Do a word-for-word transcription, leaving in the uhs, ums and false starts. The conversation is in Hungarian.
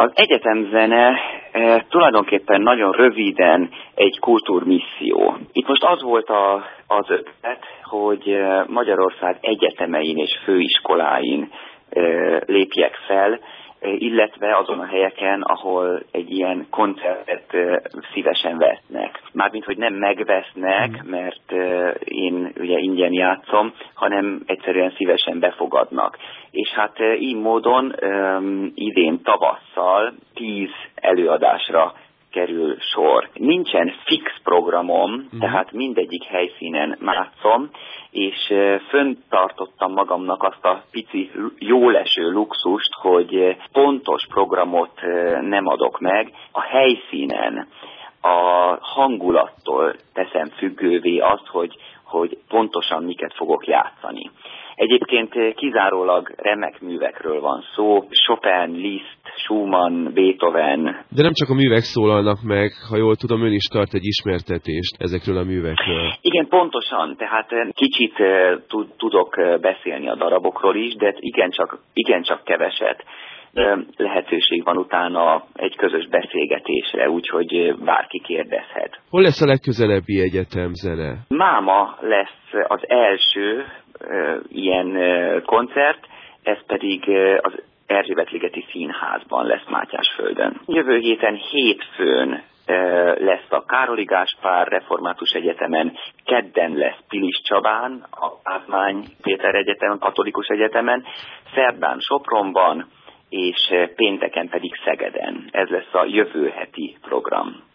Az egyetemzene e, tulajdonképpen nagyon röviden egy kultúrmisszió. Itt most az volt a, az ötlet, hogy Magyarország egyetemein és főiskoláin e, lépjek fel, illetve azon a helyeken, ahol egy ilyen koncertet szívesen vesznek. Mármint, hogy nem megvesznek, mert én ugye ingyen játszom, hanem egyszerűen szívesen befogadnak. És hát így módon idén tavasszal tíz előadásra kerül sor. Nincsen fix programom, uh-huh. tehát mindegyik helyszínen játszom, és fönntartottam magamnak azt a pici jóleső luxust, hogy pontos programot nem adok meg. A helyszínen, a hangulattól teszem függővé azt, hogy, hogy pontosan miket fogok játszani. Egyébként kizárólag remek művekről van szó, Chopin, Liszt, Schumann, Beethoven. De nem csak a művek szólalnak meg, ha jól tudom, ön is tart egy ismertetést ezekről a művekről. Igen, pontosan, tehát kicsit tudok beszélni a darabokról is, de igencsak, igencsak keveset. Lehetőség van utána egy közös beszélgetésre, úgyhogy bárki kérdezhet. Hol lesz a legközelebbi egyetemzene? Máma lesz az első uh, ilyen uh, koncert, ez pedig uh, az Erzsébet-ligeti Színházban lesz Mátyásföldön. Jövő héten hétfőn uh, lesz a Károli Gáspár Református Egyetemen, kedden lesz Pilis Csabán, a Pázmány Péter Egyetemen, Katolikus Egyetemen, szerdán Sopronban, és pénteken pedig Szegeden. Ez lesz a jövő heti program.